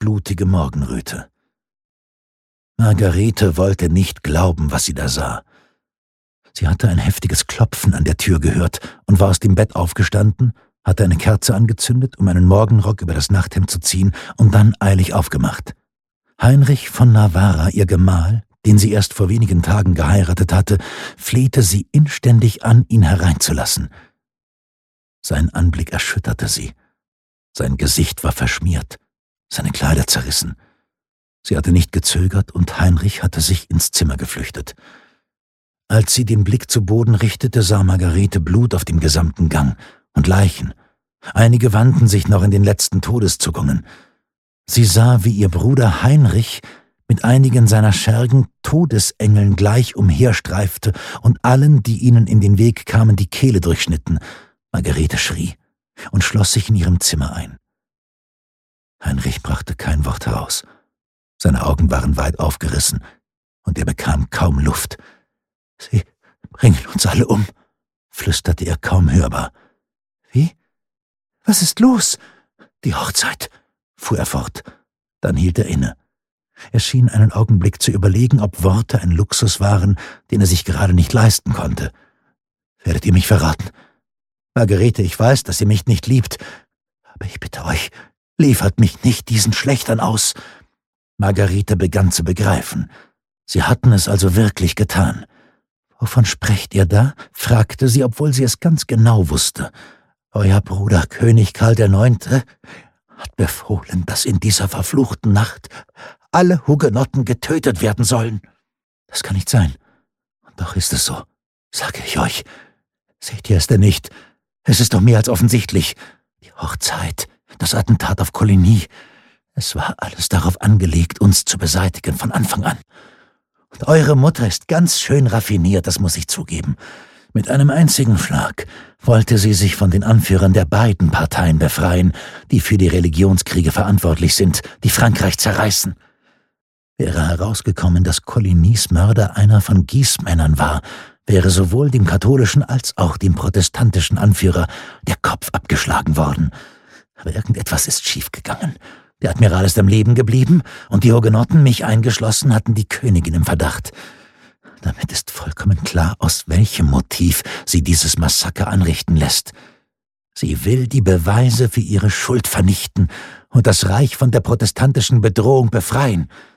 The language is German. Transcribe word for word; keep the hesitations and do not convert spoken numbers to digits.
blutige Morgenröte. Margarete wollte nicht glauben, was sie da sah. Sie hatte ein heftiges Klopfen an der Tür gehört und war aus dem Bett aufgestanden, hatte eine Kerze angezündet, um einen Morgenrock über das Nachthemd zu ziehen und dann eilig aufgemacht. Heinrich von Navarra, ihr Gemahl, den sie erst vor wenigen Tagen geheiratet hatte, flehte sie inständig an, ihn hereinzulassen. Sein Anblick erschütterte sie. Sein Gesicht war verschmiert, seine Kleider zerrissen. Sie hatte nicht gezögert und Heinrich hatte sich ins Zimmer geflüchtet. Als sie den Blick zu Boden richtete, sah Margarete Blut auf dem gesamten Gang und Leichen. Einige wandten sich noch in den letzten Todeszuckungen. Sie sah, wie ihr Bruder Heinrich mit einigen seiner Schergen Todesengeln gleich umherstreifte und allen, die ihnen in den Weg kamen, die Kehle durchschnitten. Margarete schrie und schloss sich in ihrem Zimmer ein. Heinrich brachte kein Wort heraus. Seine Augen waren weit aufgerissen und er bekam kaum Luft. »Sie bringen uns alle um«, flüsterte er kaum hörbar. »Wie? Was ist los?« »Die Hochzeit«, fuhr er fort. Dann hielt er inne. Er schien einen Augenblick zu überlegen, ob Worte ein Luxus waren, den er sich gerade nicht leisten konnte. »Werdet ihr mich verraten? Margarete, ich weiß, dass ihr mich nicht liebt, aber ich bitte euch, liefert mich nicht diesen Schlechtern aus.« Margarete begann zu begreifen. Sie hatten es also wirklich getan. »Wovon sprecht ihr da?« fragte sie, obwohl sie es ganz genau wusste. »Euer Bruder, König Karl der Neunte, hat befohlen, dass in dieser verfluchten Nacht alle Hugenotten getötet werden sollen.« »Das kann nicht sein. Und doch ist es so, sage ich euch. Seht ihr es denn nicht? Es ist doch mehr als offensichtlich. Die Hochzeit, das Attentat auf Coligny, es war alles darauf angelegt, uns zu beseitigen von Anfang an. Und eure Mutter ist ganz schön raffiniert, das muss ich zugeben. Mit einem einzigen Schlag wollte sie sich von den Anführern der beiden Parteien befreien, die für die Religionskriege verantwortlich sind, die Frankreich zerreißen. Wäre herausgekommen, dass Colignys Mörder einer von Gießmännern war, wäre sowohl dem katholischen als auch dem protestantischen Anführer der Kopf abgeschlagen worden. Aber irgendetwas ist schiefgegangen. Der Admiral ist am Leben geblieben und die Hugenotten, mich eingeschlossen, hatten die Königin im Verdacht. Damit ist vollkommen klar, aus welchem Motiv sie dieses Massaker anrichten lässt. Sie will die Beweise für ihre Schuld vernichten und das Reich von der protestantischen Bedrohung befreien.